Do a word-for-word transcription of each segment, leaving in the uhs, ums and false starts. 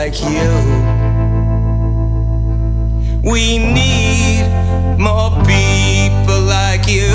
like you. We need more people like you.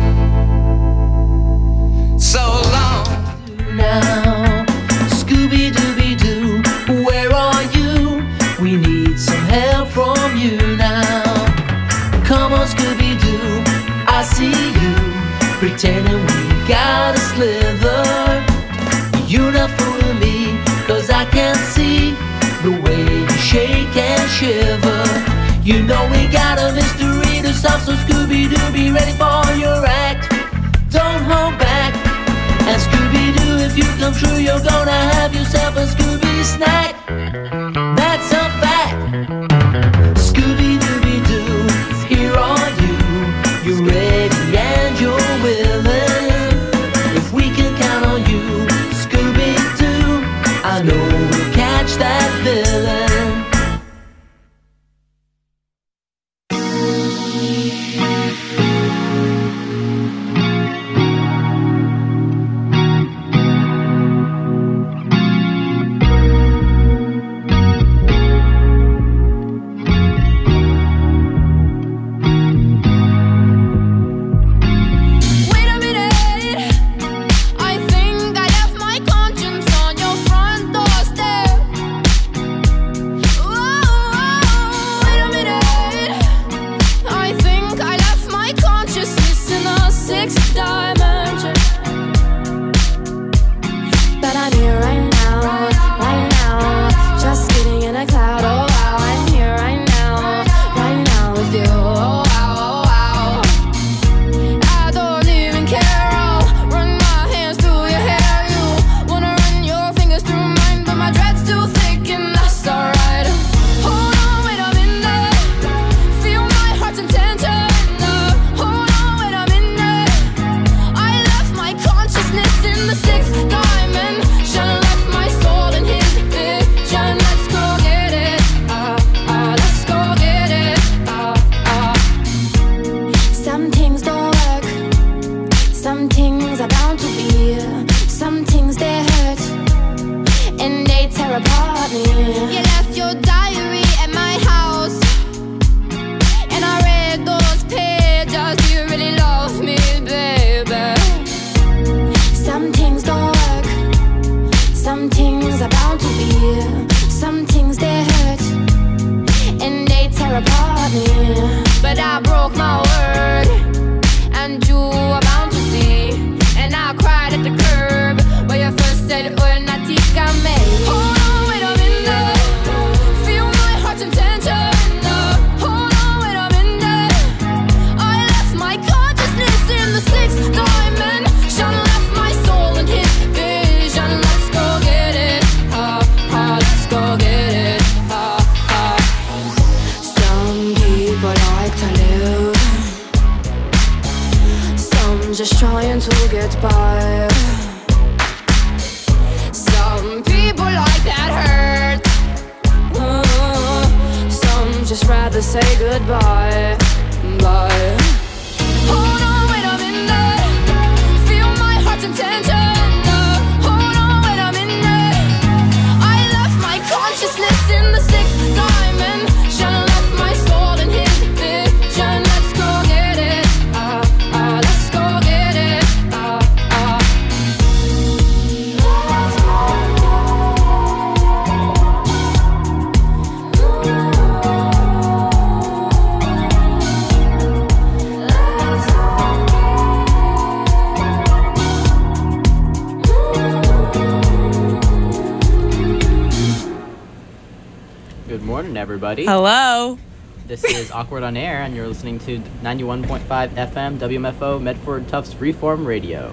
So long. Now, Scooby-Dooby-Doo, where are you? We need some help from you now. Come on, Scooby-Doo, I see you, pretending we got a sliver. You're not fooling me, cause I can see the way you shake and shiver. You know we got a mystery to solve, so Scooby-Doo, be ready for your act. Don't hold back. And Scooby-Doo, if you come true, you're gonna have yourself a Scooby snack. That's a fact. Scooby-Dooby-Doo, here are you. You're ready and you're willing. If we can count on you, Scooby-Doo, I know we'll catch that villain. Everybody. Hello. This is Awkward on Air, and you're listening to ninety-one point five F M W M F O Medford Tufts Freeform Radio.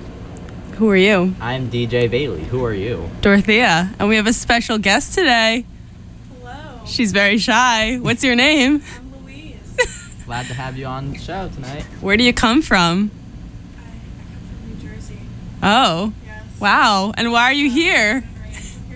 Who are you? I'm D J Bailey. Who are you? Dorothea. And we have a special guest today. Hello. She's very shy. What's your name? I'm Louise. Glad to have you on the show tonight. Where do you come from? I, I come from New Jersey. Oh. Yes. Wow. And why are you here? Right. Here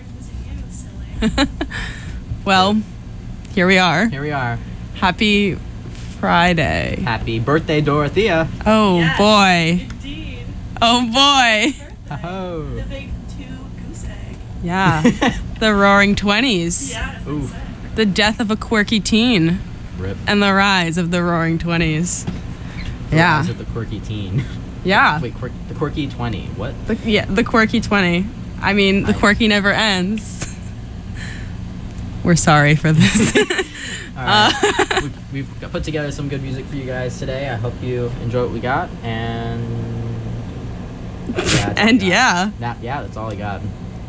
to visit you, silly. Well, here we are. Here we are. Happy Friday. Happy birthday, Dorothea. Oh, Yes, boy. Indeed. Oh, boy. Ho-ho. The big two say. Yeah. The Roaring Twenties. Yeah, that's what Ooh. I say. The death of a quirky teen Rip. and the rise of the Roaring Twenties. The Yeah. rise of the quirky teen. Yeah. Wait, quirk, the quirky twenty. What? The, yeah, the quirky twenty. I mean, the I- quirky never ends. We're sorry for this. All right. we, we've got- put together some good music for you guys today. I hope you enjoy what we got. And yeah, that's all I And got. yeah. That, yeah, that's all I got.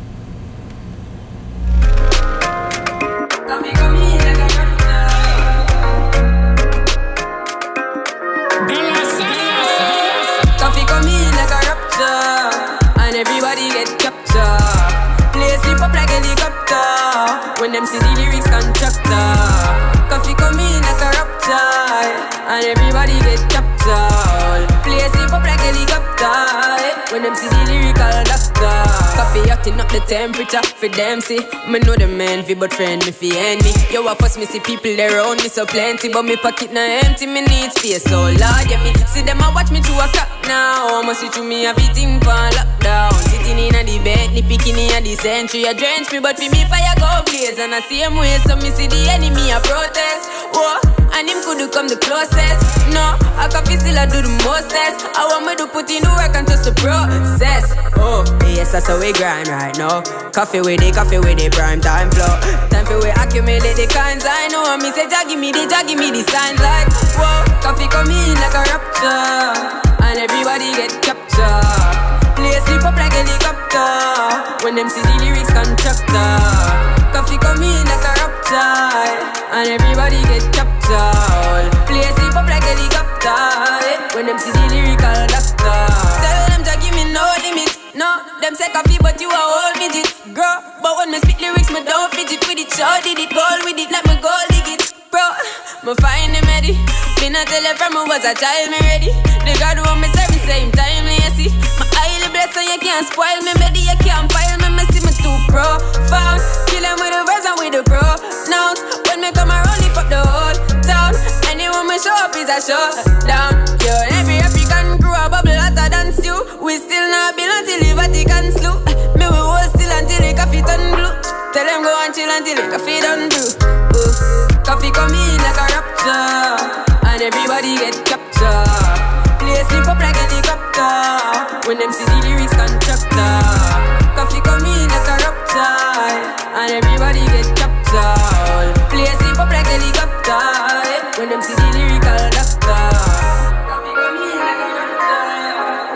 Coffee come in like a raptor, and everybody get captured. Play sleep up like helicopter when them see the lyrics constructor. Coffee come in like a raptor, and everybody get captured. Play sleep up like helicopter when them see the lyrical doctor. Coffee hotting up the temperature for them see. Me know the man fi but friend me fi enemy. Yo a fuss me see people there around me so plenty, but me pocket na empty. Me need space so Lord yeah me see them a watch me to a clock now. Must see to me everything for lockdown. Sitting in a the bed, ni picking in a the century. A drench me but fi me fire go blaze. And I same way so me see the enemy a protest. Whoa, and him could come the closest. No, I can feel still I do the mostest. I want me to put in the work and just the process. Oh, yes that's how we grind right now. Coffee with the coffee with the prime time flow. Time for we accumulate the kinds I know. Me say Jah give me the Jah give me the signs like whoa. Coffee come in like a rapture, and everybody get captured. Play sleep up like helicopter when them see the lyrics constructor. Coffee come in like a rapture, and everybody get captured. Play sleep up like helicopter when them see the lyrical doctor. Tell them Jah give me no limit. No, them say coffee but you a whole midget. Girl, but when me spit lyrics me don't fidget with it. Show did it, goal with it, let me go dig it. Bro, me find him ready. Me not tell you from me was a child me ready. The God want me serve me same time you see. My highly blessed so you can't spoil me. Ready you can't pile me, me see me too profound. Kill them with the verbs and with the pronouns. When me come around it fuck the whole town. Anyone me show up is a showdown. Yo, every African crew a bubble hotter than stew. We still not build until the Vatican slew. Me we hold still until the coffee turn blue. Tell them go and chill until the coffee done brew. Ooh. Coffee come in like a rapture, and everybody get captured. Play sleep up like helicopter when them see the lyrics constructor. Coffee come in like a rapture, and everybody get captured. Play sleep up like helicopter when them see the lyrical doctor. Coffee come in like a rapture.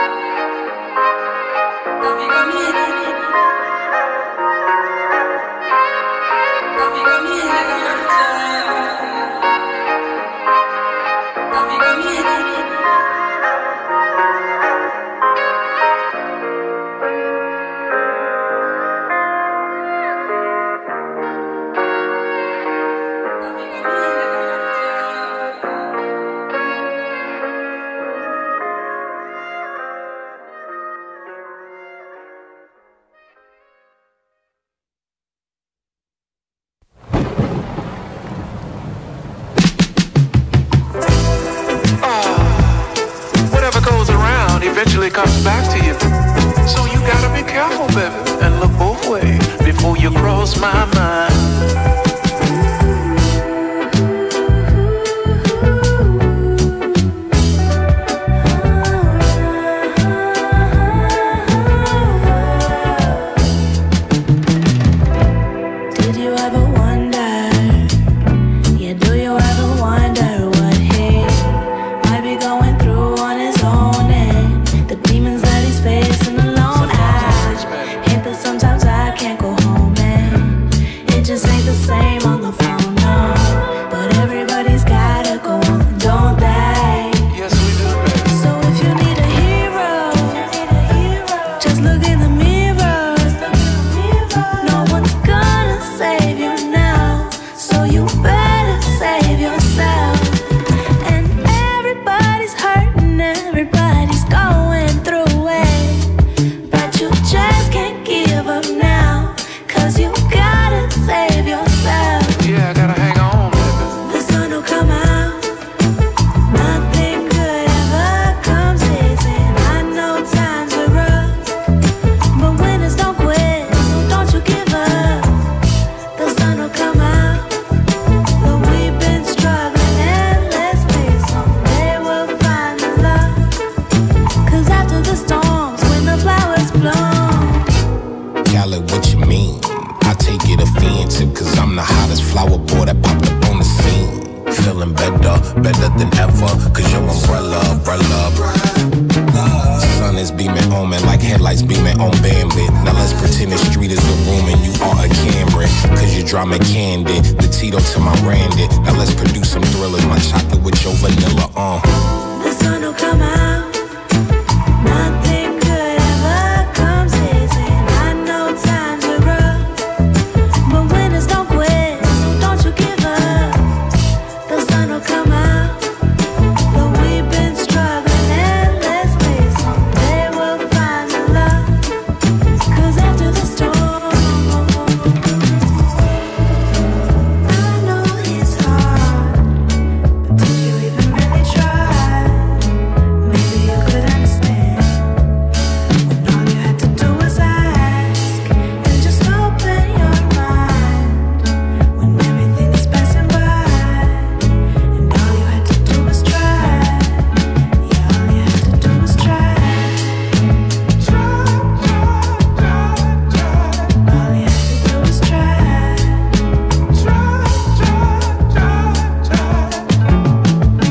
Coffee come in. Coffee come in like a rapture. Coffee come in. Whatever goes around eventually comes back to you. So you gotta be careful, baby, and look both ways before you cross my mind. Did you ever wonder? Yeah, do you ever wonder what he might be going through on his own and the demons that he's facing alone? I hate that sometimes I can't go home and better than ever. Cause your umbrella, umbrella, sun is beaming on me like headlights beaming on Bambit. Now let's pretend the street is a room and you are a Cameron. Cause you drama candid, the Tito to my Randy. Now let's produce some thrillers, my chocolate with your vanilla on. Uh. The sun will come out. Nothing good ever comes easy. I know times are rough, but winners don't quit, so don't you give up. The sun will come out. Though we've been struggling endlessly, someday we'll find the love. Cause after the storm, I know it's hard, but did you even really try? Maybe you could understand when all you had to do was ask and just open your mind. When everything is passing by and all you had to do was try. Yeah, all you had to do was try. Try, try, try, try. All you had to do was try. Try, try, try, try.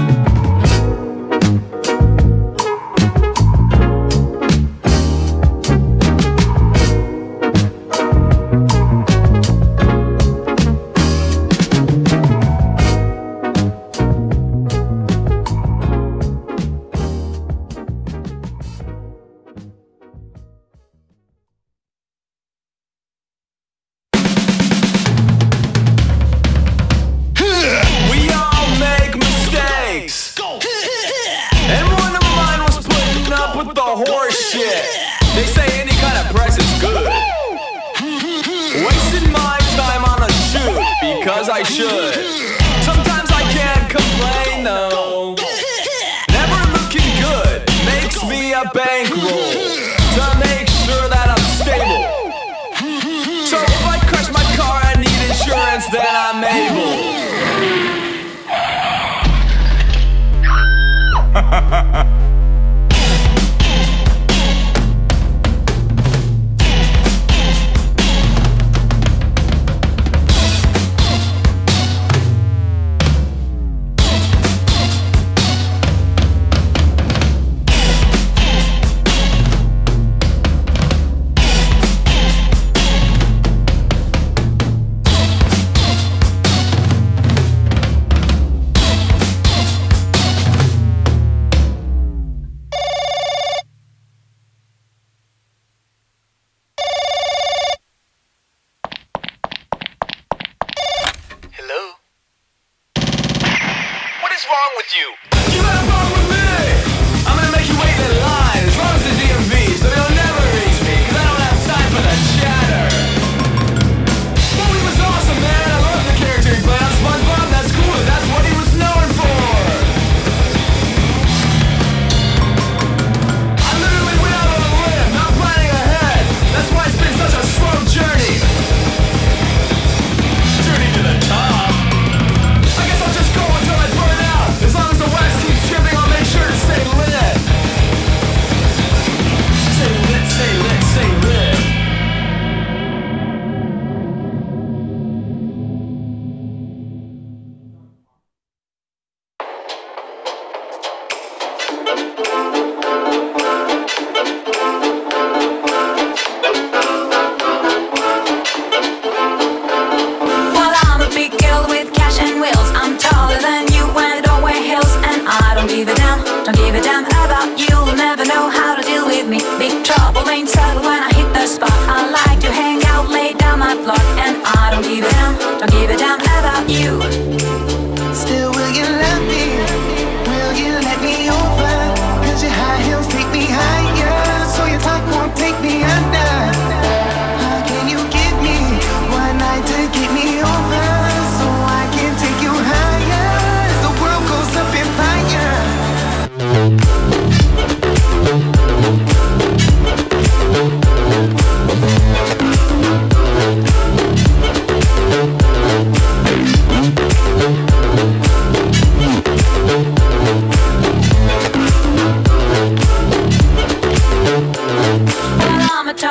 We all make mistakes. And one of mine was putting up with the horse shit. They say any kind of press is good. Wasting my time on a shoot because I should. Sometimes I can't complain though. Never looking good makes me a bankroll to make sure that I'm stable. So if I crash my car and need insurance, then I'm able. Hello? What is wrong with you? You got a problem with me? I'm gonna make you wait in line as long as the D M V, so you'll never reach me, cause I don't have time for the chatter. Movie was awesome, man. I love the character he played on SpongeBob. That's cool. That's what he was known for. I literally went out on a limb, not planning ahead. That's why it's been such a slow journey. Journey to the top. I guess I'll just go until I burn out, as long as the West keeps tripping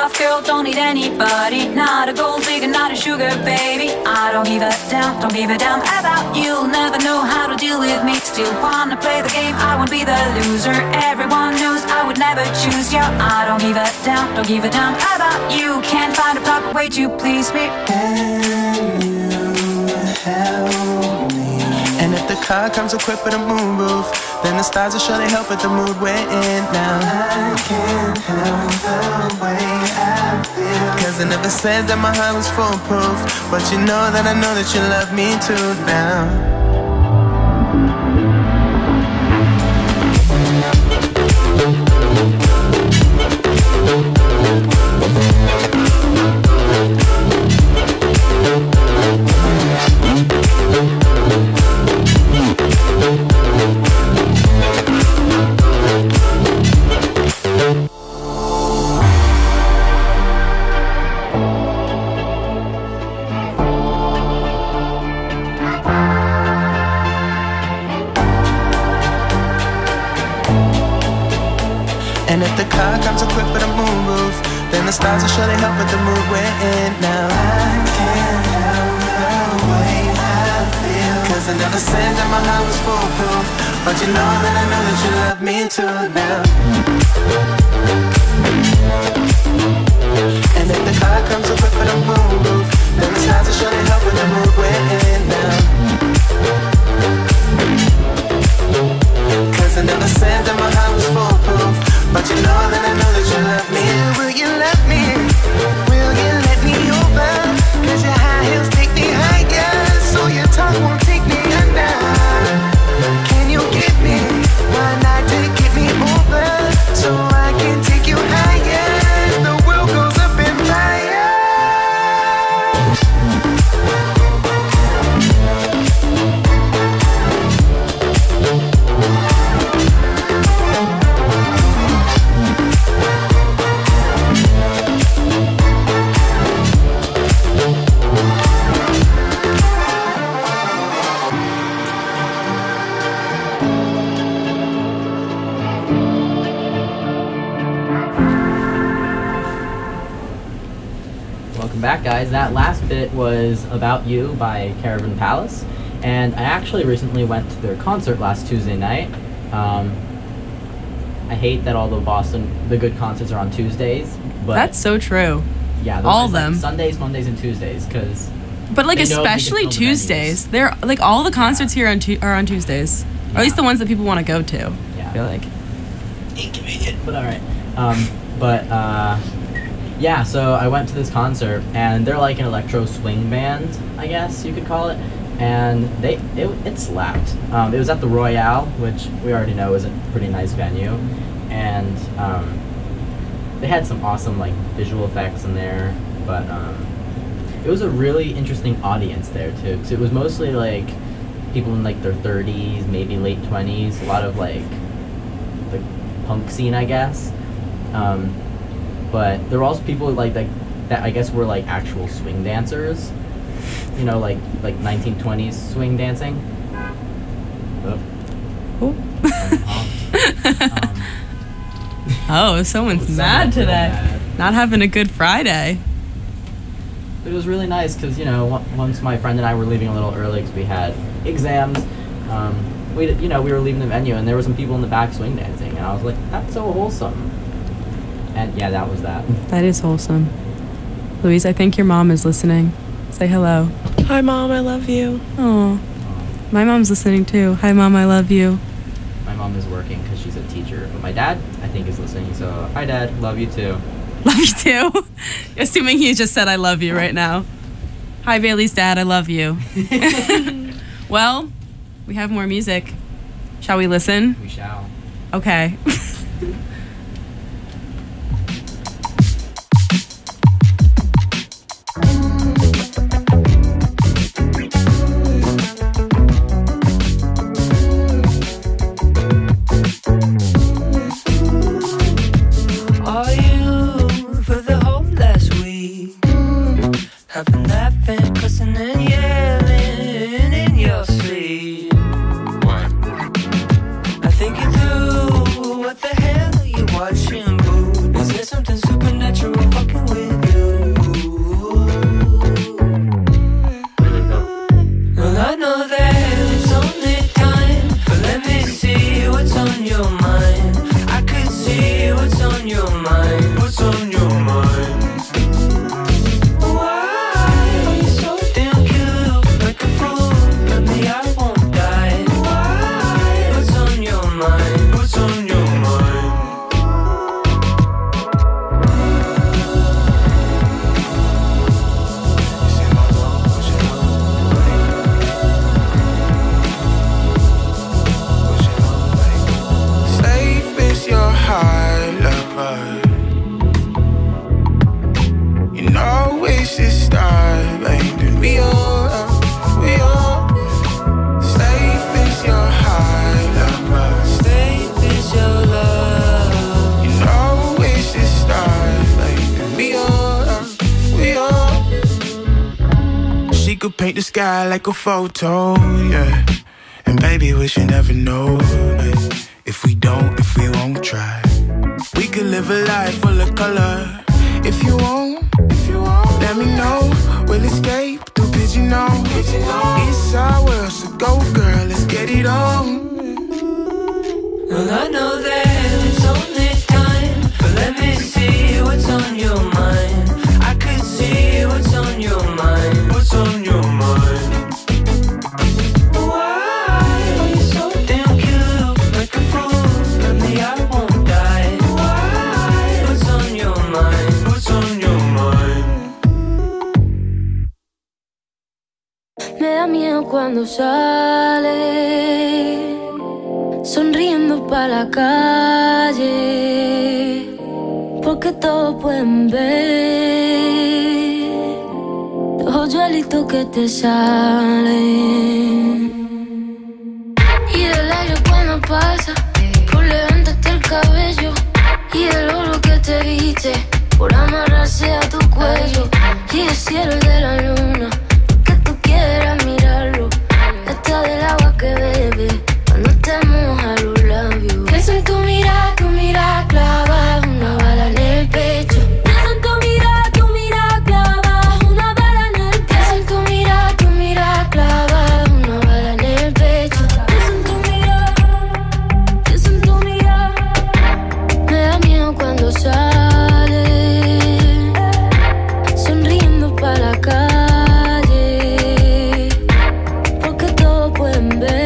soft girl, don't need anybody. Not a gold digger, not a sugar baby. I don't give a damn, don't give a damn about you. Never know how to deal with me. Still wanna play the game, I won't be the loser. Everyone knows I would never choose you. I don't give a damn, don't give a damn about you. Can't find a proper way to please me. Can you help me? And if the car comes equipped with a moonroof, then the stars will surely help with the mood we're in now. I can't help the way I feel, cause I never said that my heart was foolproof, but you know that I know that you love me too now. And if the car comes equipped with a moonroof, then the stars will surely help with the mood we're in now. I can't help the way I feel, cause I never said that my heart was foolproof, but you know that I know that you love me too now. And if the car comes equipped with a moonroof, then the stars will surely help with the mood we're in now. Cause I never said that my heart was foolproof, but you know that I know that you love me. Will you love me? Will you let me over? Cause your high heels take me higher, so your tongue won't take me under. Can you get me one night to get me over, so I can take you higher? The world goes up in fire. Back, guys. That last bit was About You by Caravan Palace, and I actually recently went to their concert last Tuesday night. Um, I hate that all the Boston, the good concerts are on Tuesdays, but That's so true. yeah, all it's of like them. Sundays, Mondays, and Tuesdays, because But like they know they can especially fill the Tuesdays, they're like all the concerts here on tu- are on Tuesdays, or at least the ones that people want to go to. Yeah. I feel like. Inconvenient, but all right. Um, but uh, yeah, so I went to this concert, and they're like an electro swing band, I guess you could call it, and they it, it slapped. Um, it was at the Royale, which we already know is a pretty nice venue, and um, they had some awesome like visual effects in there, but um, it was a really interesting audience there too, because it was mostly like people in like their thirties, maybe late twenties, a lot of like the punk scene, I guess. Um, but there were also people like that, that I guess were like actual swing dancers, you know, like like nineteen twenties swing dancing. Oh. um, Oh, someone's Someone mad feel today. bad. Not having a good Friday. But it was really nice because, you know, on- once my friend and I were leaving a little early because we had exams, um, we, you know, we were leaving the venue and there were some people in the back swing dancing, and I was like, that's so wholesome. And yeah, that was that. That is wholesome. Louise, I think your mom is listening. Say hello. Hi, Mom. I love you. Oh, my mom's listening too. Hi, Mom. I love you. My mom is working because she's a teacher, but my dad, I think, is listening. So, hi, Dad. Love you too. Love you too. Assuming he just said I love you right now. Hi, Bailey's dad. I love you. Well, we have more music. Shall we listen? We shall. Okay. Are you for the whole last week? Have been laughing, cussing and yelling in your sleep. I think you do what the hell could paint the sky like a photo, yeah. And baby, we should never know, eh. If we don't, if we won't try, we could live a life full of color. If you won't, if you won't, let me know. We'll escape through Pigeon-Hole. It's our world, so go girl, let's get it on. Well, I know that it's only time, but let me see what's on your mind. I could see what's on your mind. What's on your mind? Why are you so damn cute, like a fruit? Let me, I won't die. Why? What's on your mind? What's on your mind? Me da miedo cuando sale, sonriendo pa' la calle, porque todos pueden ver los hoyuelitos que te salen. Y del aire cuando pasa, por levantarte el cabello, y el oro que te viste, por amarrarse a tu cuello, y el cielo y de la luna, que tú quieras mirarlo, hasta del agua que bebe cuando te moja los labios. Pienso en tu mirada, tu mirada clava una bala en el pecho. Pienso en tu mirada, tu mirada clava una bala en el pecho. Pienso en tu mirada, tu mirada clava una bala en el pecho. Pienso en tu mirada, pienso en tu mirada. Me da miedo cuando sale, sonriendo pa' la calle, porque todos pueden ver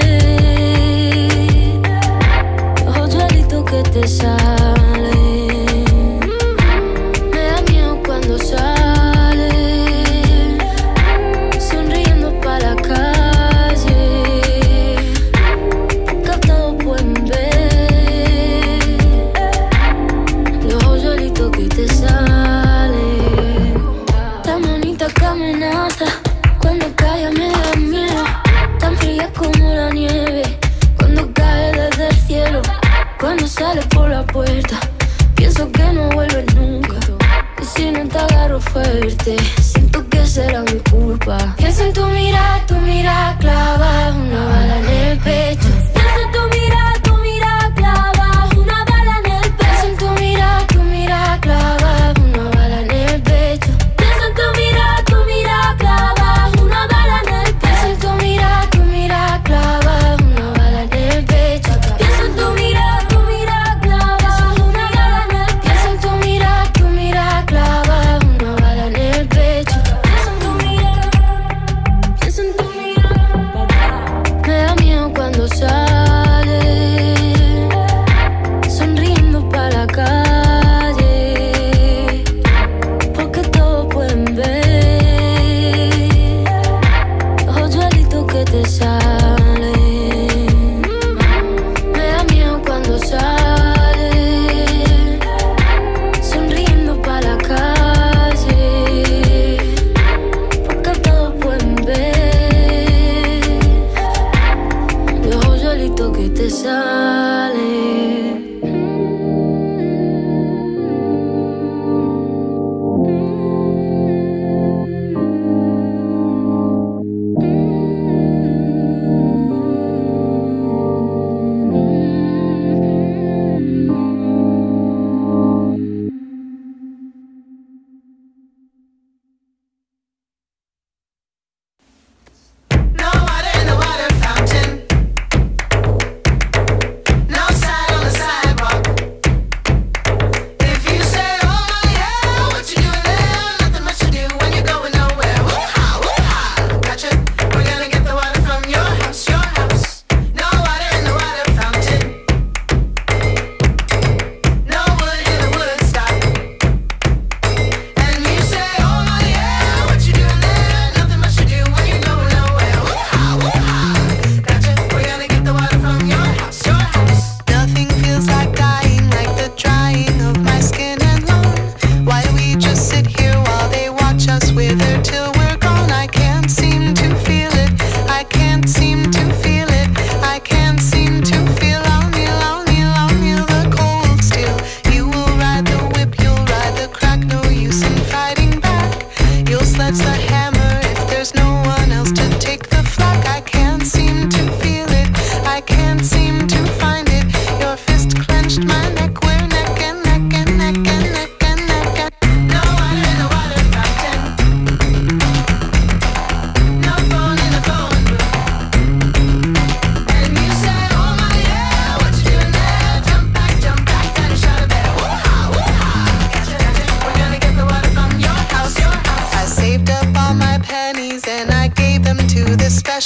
que te sale. Me da miedo cuando sale, sonriendo pa' la calle, porque todos pueden ver los hoyuelitos que te salen. Tan bonita que amenaza, cuando cae me da miedo, tan fría como la nieve, cuando cae desde el cielo. Cuando sales por la puerta, pienso que no vuelves nunca. Y si no te agarro fuerte, siento que será mi culpa. Pienso en tu mirada, tu mirada clava una bala en el pecho. Pienso en tu mirada, tu mirada clava una bala en el pecho. Pienso en tu mirada, tu mirada clava una bala en el pecho. Pienso en tu mirada, tu mirada clava una bala en el pecho. Pienso en tu mirada, tu mirada clava una bala en el pecho. Pienso en tu mirada. Cuando sale,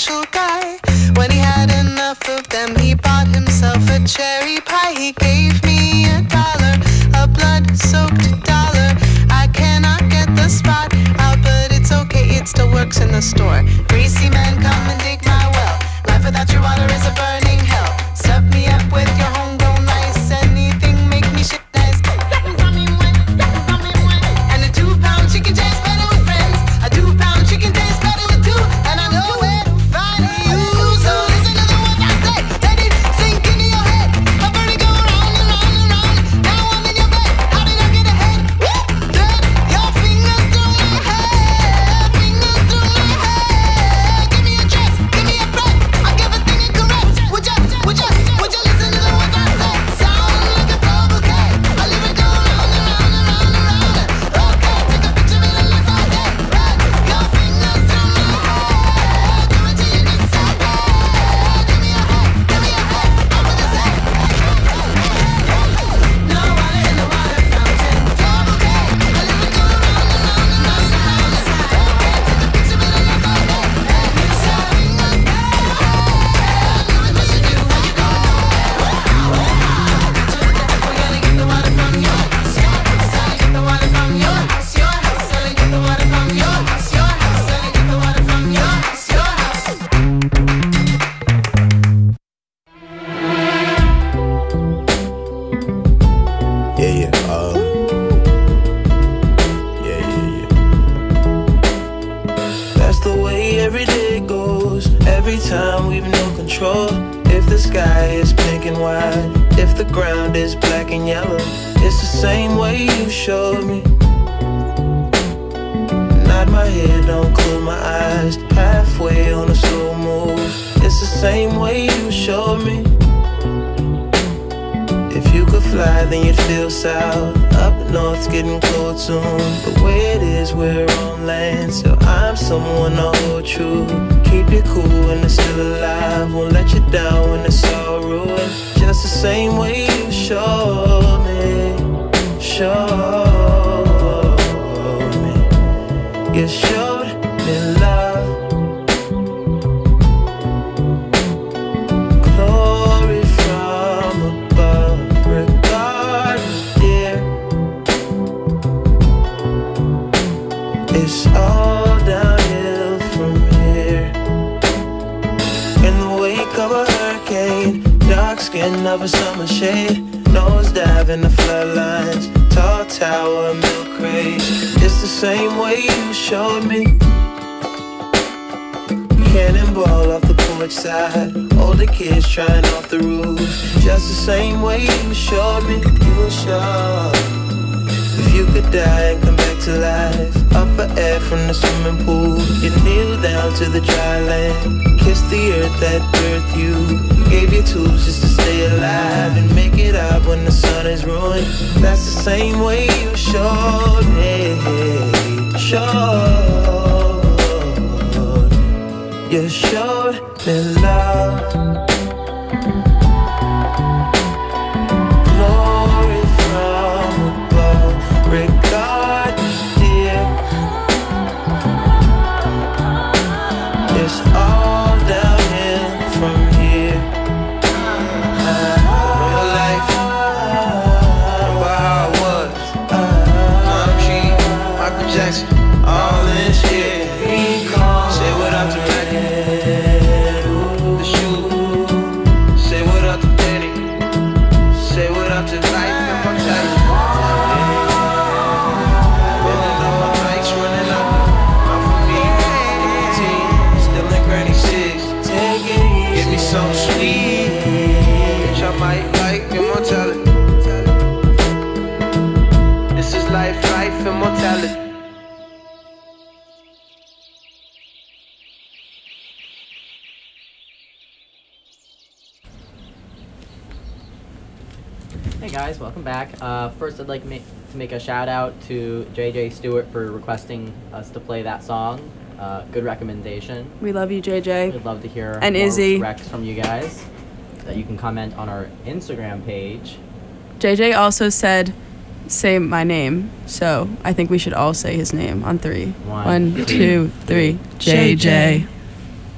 special guy. When he had enough of them, he bought himself a cherry pie. He gave me a dollar, a blood-soaked dollar. I cannot get the spot out, but it's okay, it still works in the store. Greasy man, come and dig my well. Life without your water is a burning hell. Stuff me up with your homegrown ice. Anything make me shit nice. And a two-pound chicken tastes better with friends. A two-pound chicken tastes better with two. And I know where to find you. So listen to the words I say. Let it sink into your head. A birdie go round and round and round. Now I'm in your bed. How did I get ahead? Thread your fingers through my hair. Fingers through my hair. Give me a dress. Give me a breath. I'll give a thing a caress. Would ya, would ya, would ya listen to the words I say? Sound like a flower bouquet. I leave it go round and round and round and round. Okay, take a picture of it and let's all get right. Your fingers through my hair. Do it till you decide. Give me a head, give me a head. Over this head. No water in the water fountain. Flower bouquet. I leave it go round and round and round and round. Okay, take a picture of it and let's all get right. Your fingers through my hair. Do it what you do when you go. We're gonna get the water from your house, your house. Gonna get the water from your house, your house. Gonna get the water from your house, your house. Gonna get the water from your house, your house. Yeah, yeah, um, yeah, yeah, yeah. That's the way every day goes. Every time we've no control. If the sky is pink and white, if the ground is black and yellow, it's the same way you showed me. Nod my head, don't close my eyes. Halfway on a slow move. It's the same way you showed me. If you could fly, then you'd feel south. Up north's getting cold soon. The way it is, we're on land, so I'm someone to hold true. Keep you cool when it's still alive. Won't let you down when it's all ruined. Just the same way you showed me. Showed me. You showed me love. Glory from above. Regardless, dear, it's all downhill from here. In the wake of a hurricane, dark skin of a summer shade, nose dive in the floodlines, tall tower, milk crate. It's the same way you showed me. Cannonball off the porch side, older kids trying off the roof. Just the same way you showed me. You showed. If you could die and come back to life, up for air from the swimming pool, you kneel down to the dry land, kiss the earth that birthed you, gave you tools just to stay alive and make it out when the sun is ruined. That's the same way you showed me. Showed. You showed me love. Glory from above. Regardless, dear, it's all downhill from here. Real life, remember how it was. I'm G, Michael Jackson, all this shit. Say what up to Maggie, the shoe. Say what up to Danny. Say what up to life and mortality. Feeling up my nights running up. I'm for me, eighteen, still in granny six. Give me some sweet, which I might like immortality. This is life, life, immortality. Hey guys, welcome back. Uh, first, I'd like to make, to make a shout out to J J Stewart for requesting us to play that song. Uh, good recommendation. We love you, J J. We'd love to hear And more Izzy. recs from you guys. That you can comment on our Instagram page. J J also said, say my name. So I think we should all say his name on three. One, One, two, two, three. three. J J.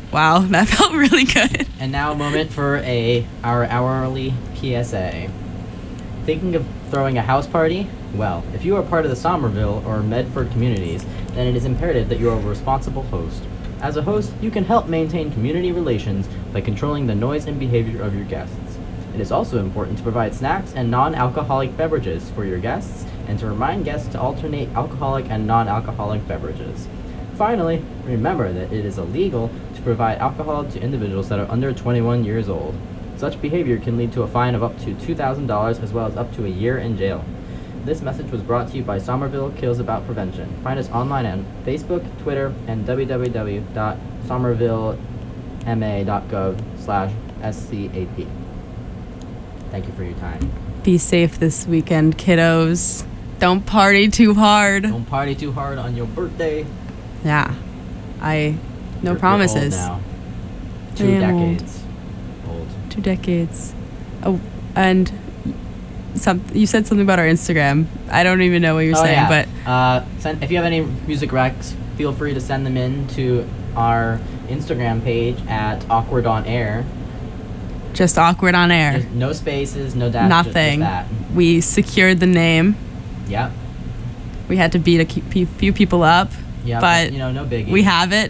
Wow, that felt really good. And now a moment for a our hourly P S A. Thinking of throwing a house party? Well, if you are part of the Somerville or Medford communities, then it is imperative that you are a responsible host. As a host, you can help maintain community relations by controlling the noise and behavior of your guests. It is also important to provide snacks and non-alcoholic beverages for your guests and to remind guests to alternate alcoholic and non-alcoholic beverages. Finally, remember that it is illegal to provide alcohol to individuals that are under twenty-one years old. Such behavior can lead to a fine of up to two thousand dollars as well as up to a year in jail. This message was brought to you by Somerville Kills About Prevention. Find us online on Facebook, Twitter, and w w w dot somerville m a dot gov slash S C A P. Thank you for your time. Be safe this weekend, kiddos. Don't party too hard. Don't party too hard on your birthday. Yeah. I no You're- promises. You're old now. I Two am old. decades. Old. Two decades. Oh, and some you said something about our Instagram. I don't even know what you're Oh, saying, yeah. but uh, send, if you have any music recs, feel free to send them in to our Instagram page at Awkward on Air. just awkward on air. Just no spaces, no dash. just- Nothing. Just that. We secured the name. Yep. We had to beat a ke- pe- few people up. Yeah, but but, you know, no biggie. we have it.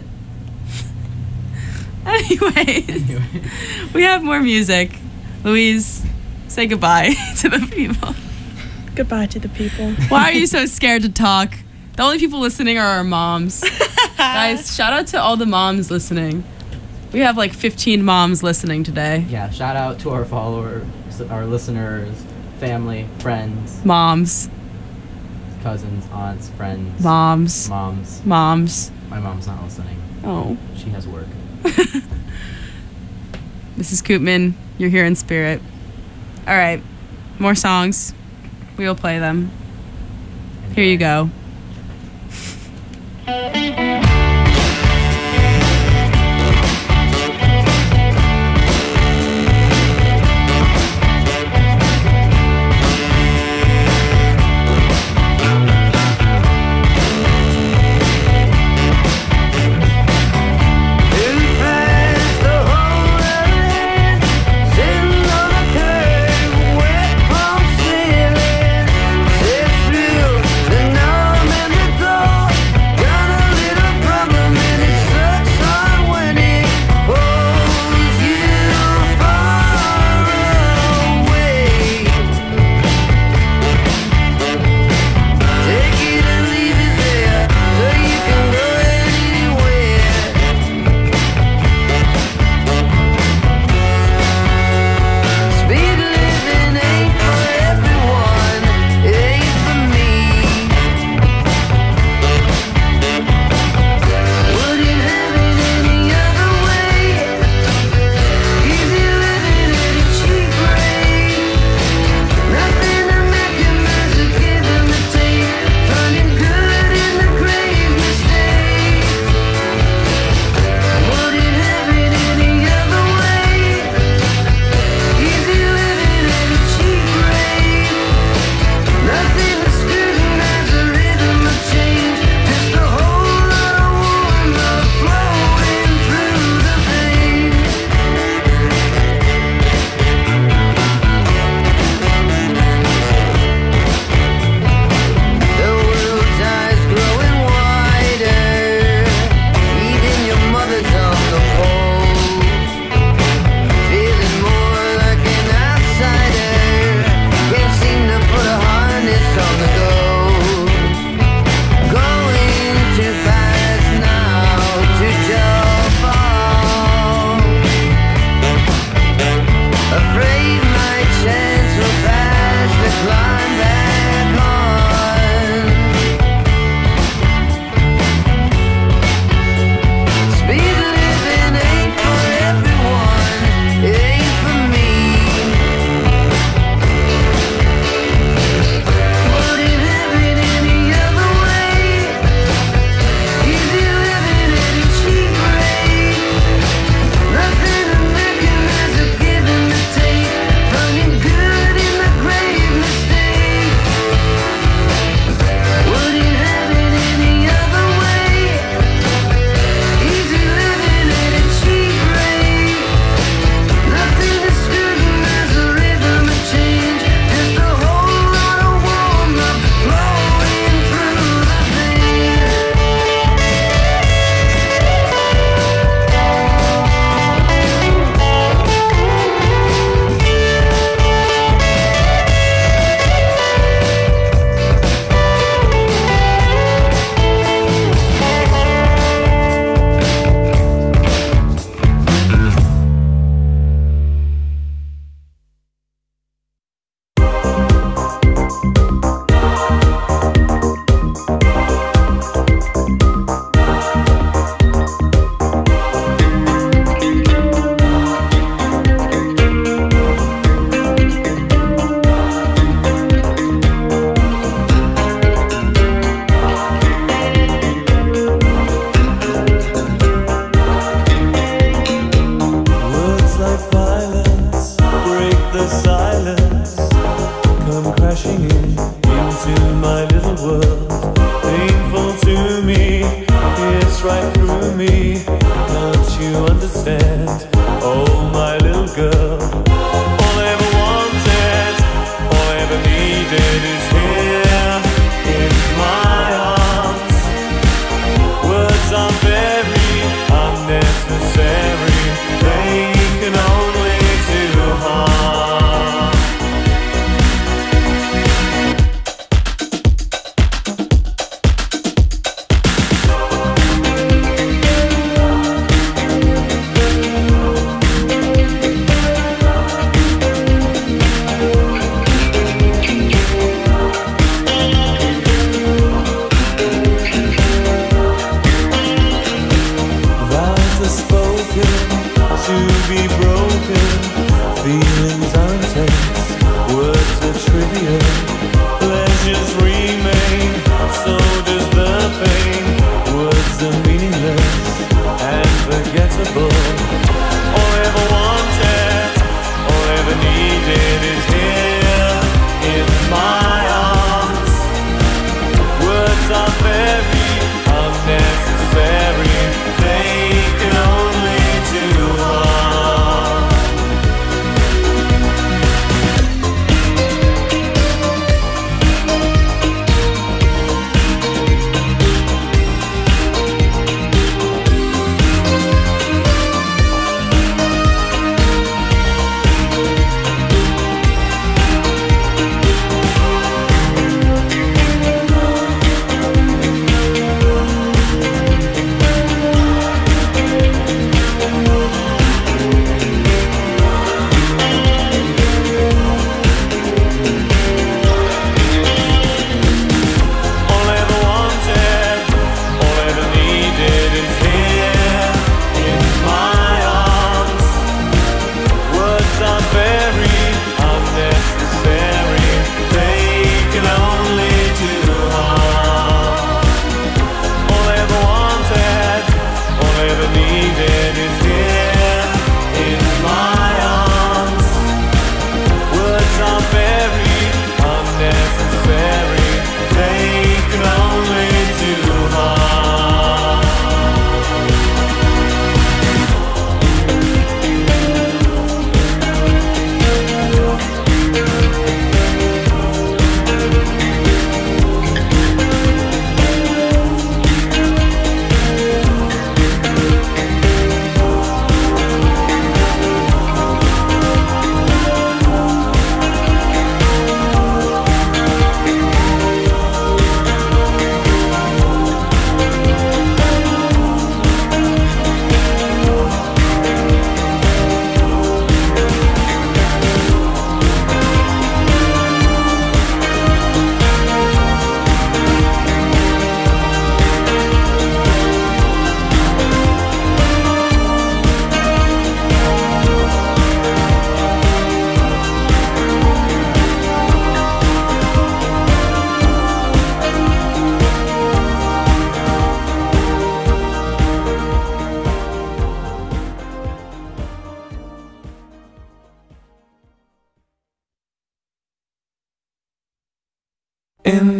Anyways, we have more music. Louise, say goodbye to the people. Goodbye to the people. Why are you so scared to talk? The only people listening are our moms. Guys, shout out to all the moms listening. We have like fifteen moms listening today. Yeah, shout out to our followers, our listeners, family, friends, Moms, cousins, aunts, friends, moms, moms. moms. My mom's not listening. Oh. She has work. Missus Koopman, you're here in spirit. All right, more songs. We will play them. Here you go. Gonna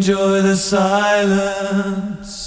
enjoy the silence.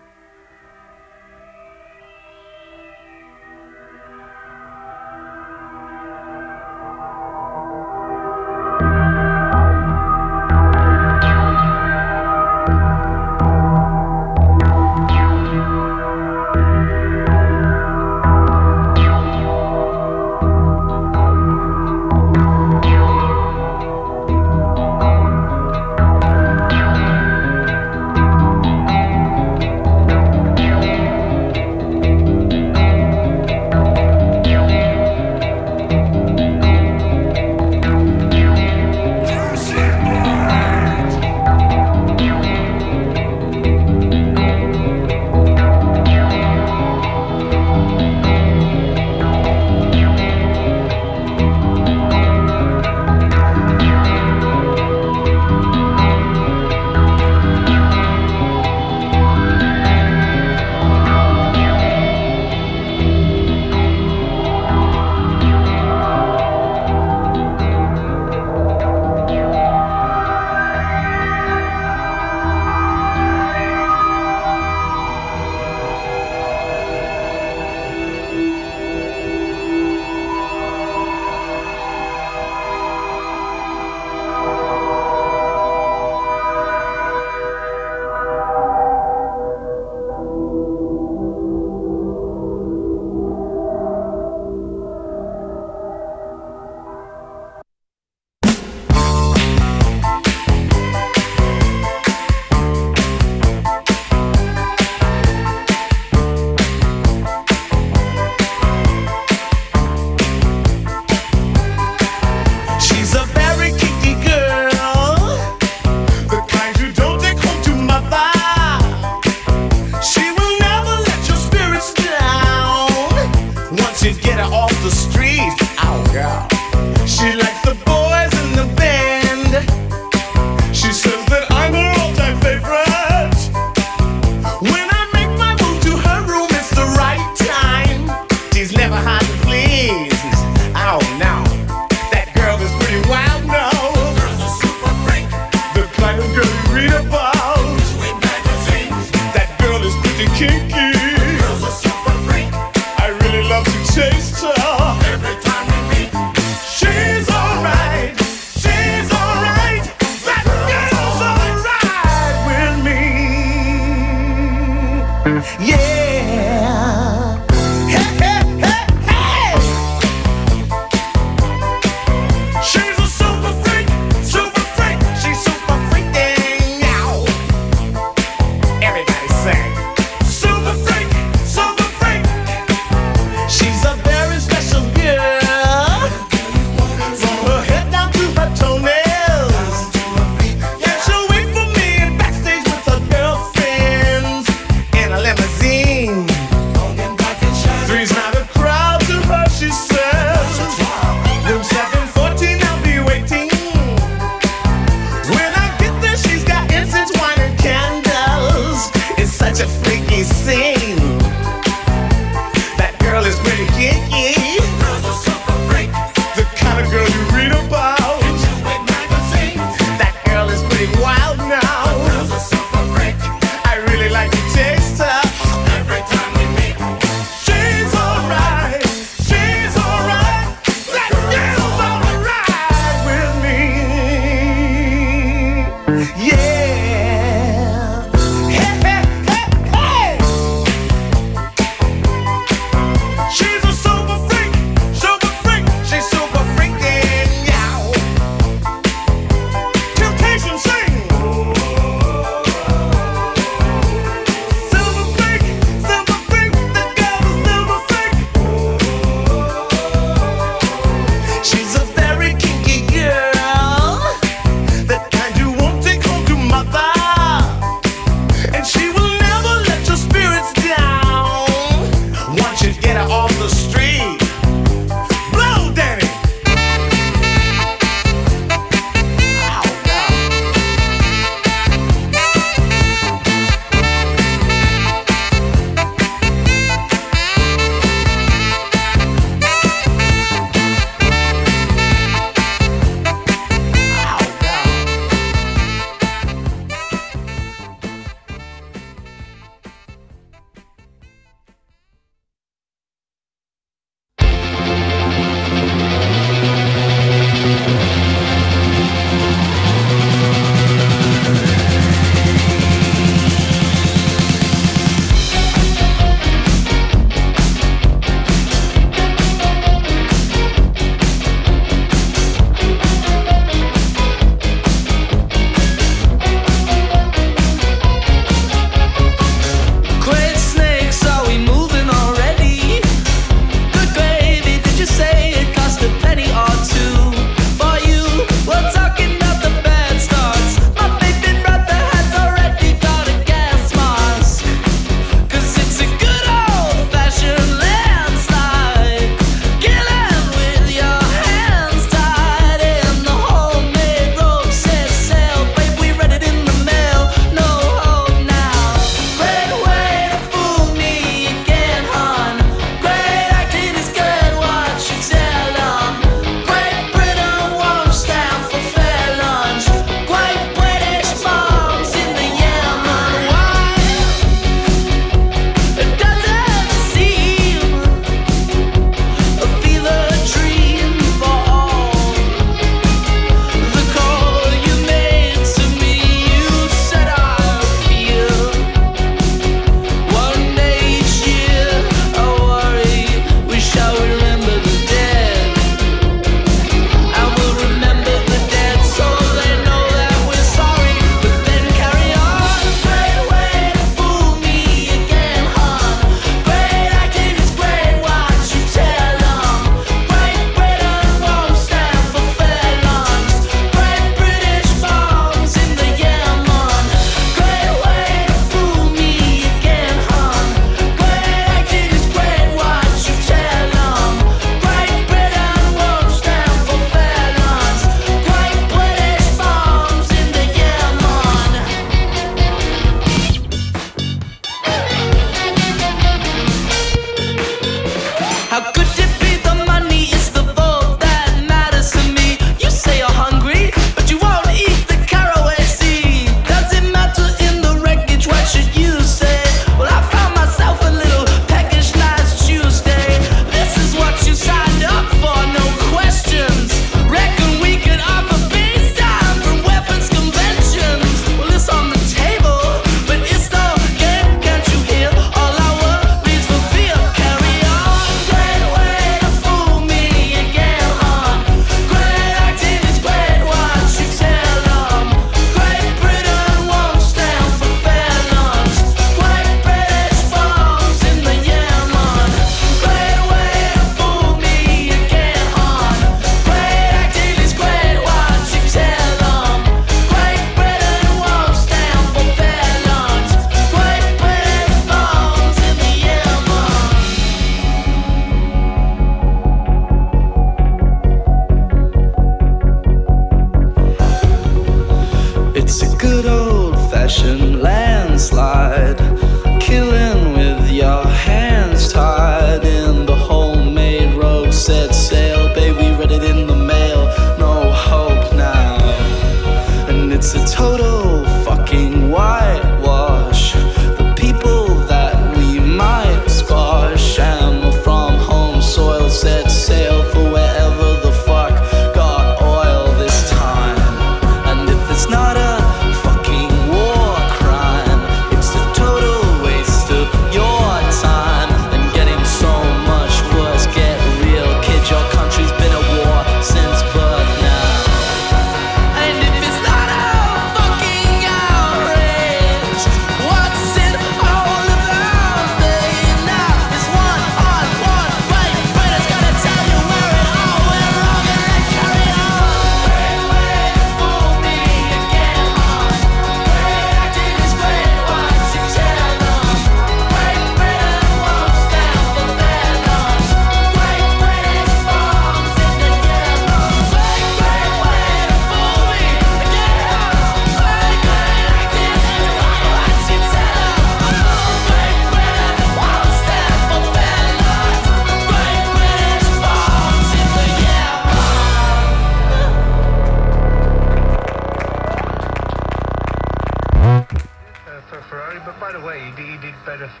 legacy.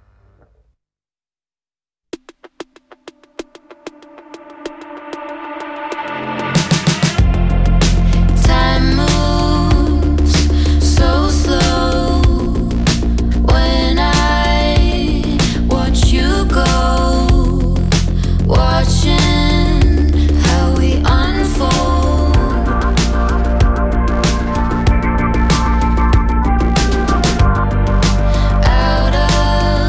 Time moves so slow when I watch you go, watching how we unfold. Out of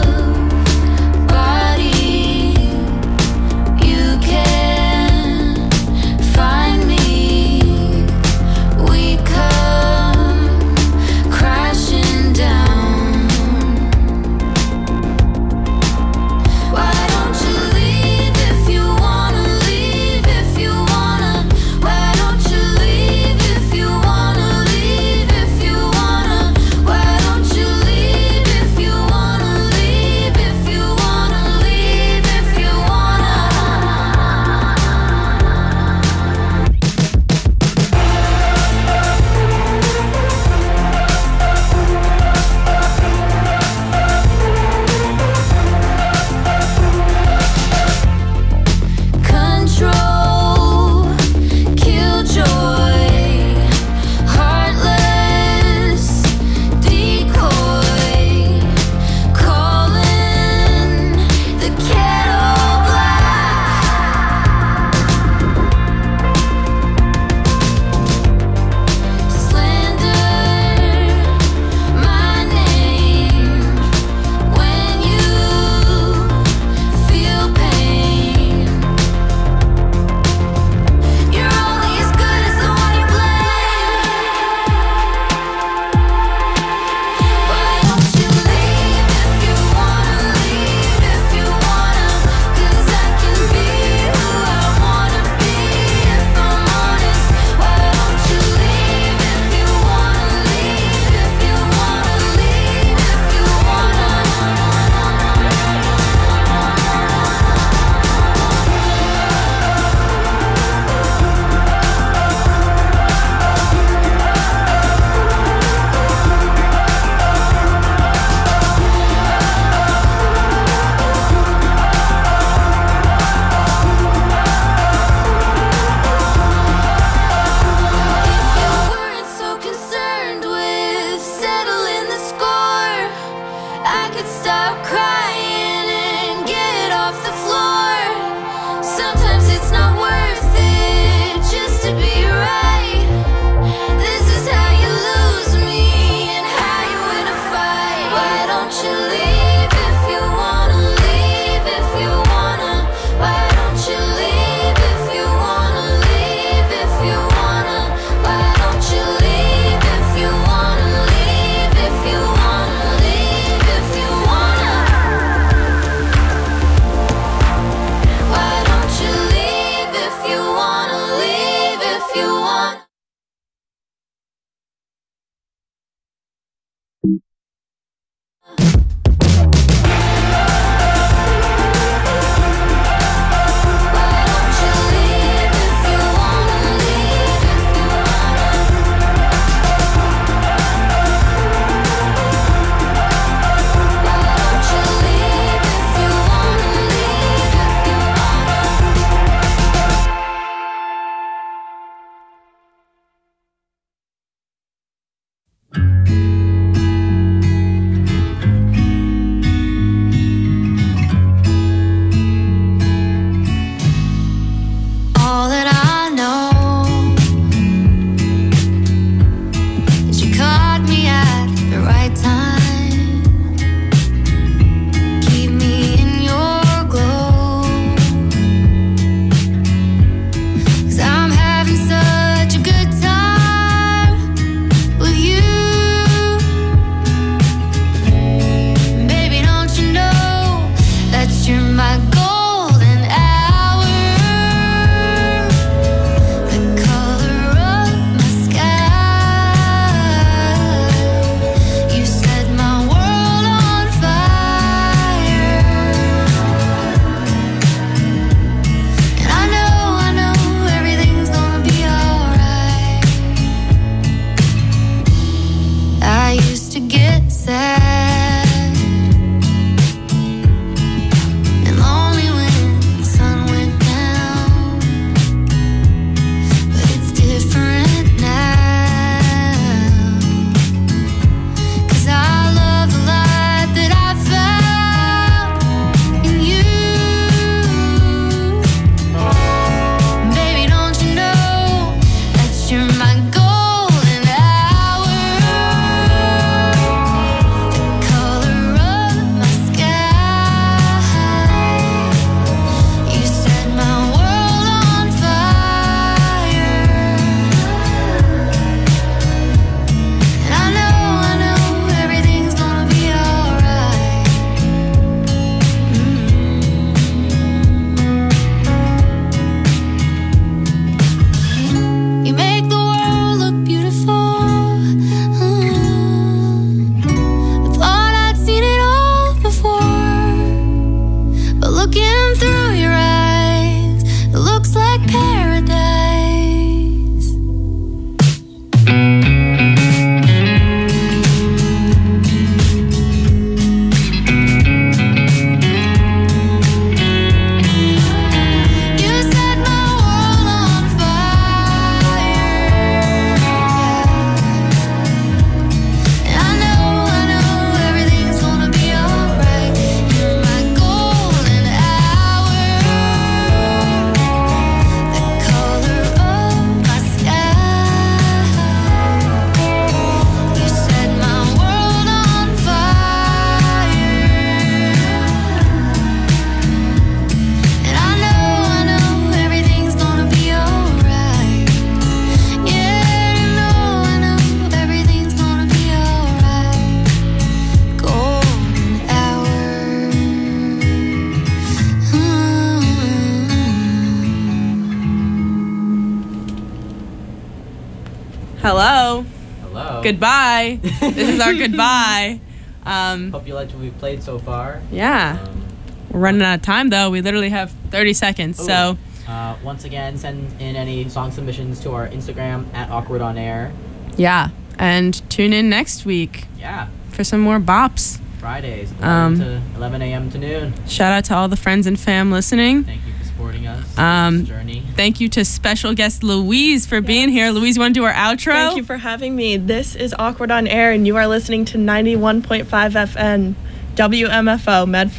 Hello. Hello. Goodbye. This is our goodbye. Um, Hope you liked what we've played so far. yeah. Um, We're running out of time, though. We literally have thirty seconds. Ooh. So, Uh, once again, send in any song submissions to our Instagram at Awkward On Air. yeah. And tune in next week Yeah, for some more bops. Fridays, Um, eleven to eleven a.m. to noon. Shout out to all the friends and fam listening. Thank you for supporting us Um, on this journey. Thank you to special guest Louise for being here. Louise, you want to do our outro? Thank you for having me. This is Awkward on Air, and you are listening to ninety-one point five F M, W M F O, Medford.